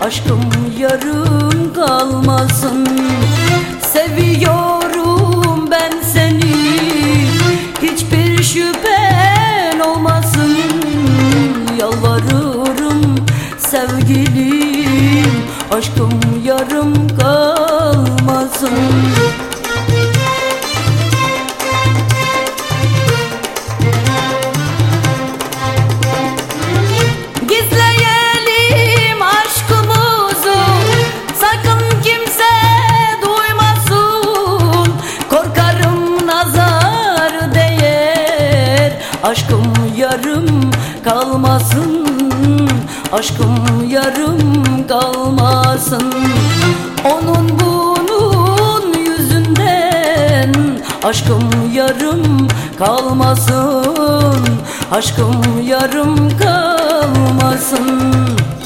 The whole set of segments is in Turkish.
aşkım yarım kalmasın. Seviyorum ben seni, hiçbir şüphen olmasın. Yalvarırım sevgilim, aşkım yarım kalmasın. Gizleyelim aşkımızı, sakın kimse duymasın. Korkarım nazar değer, Aşkım yarım kalmasın, aşkım yarım kalmasın. Onun bunun yüzünden aşkım yarım kalmasın, aşkım yarım kalmasın.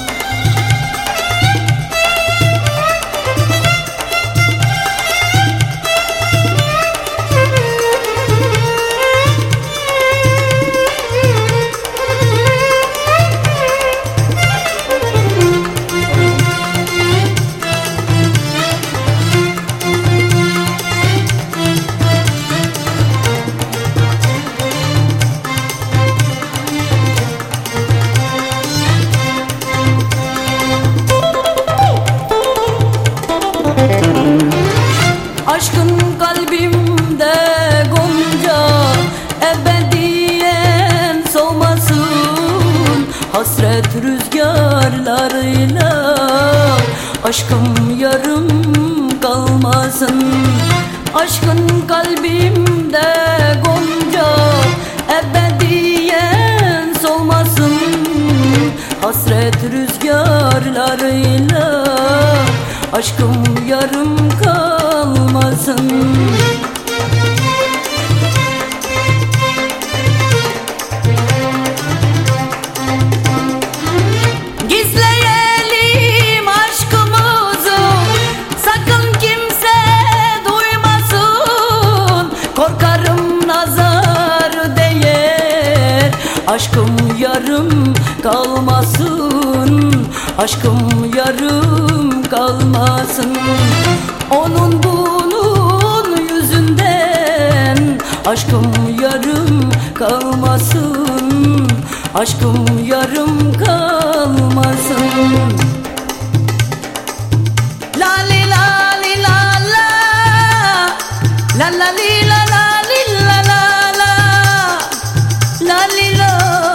aşkın kalbimde gonca, ebediyen solmasın. Hasret rüzgarlarıyla aşkım yarım kalmasın. Aşkın kalbimde gonca, ebediyen solmasın. Hasret rüzgarlarıyla aşkım yarım kalmasın. Gizleyelim aşkımızı, sakın kimse duymasın. Korkarım nazar değer, Aşkım yarım kalmasın, aşkım yarım kalmasın. Onun bunun yüzünden aşkım yarım kalmasın, aşkım yarım kalmasın. la li la li la la, la la li la la li la la la, la li la,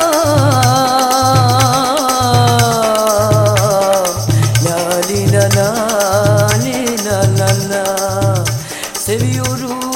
La li la la li la la la. Seviyorum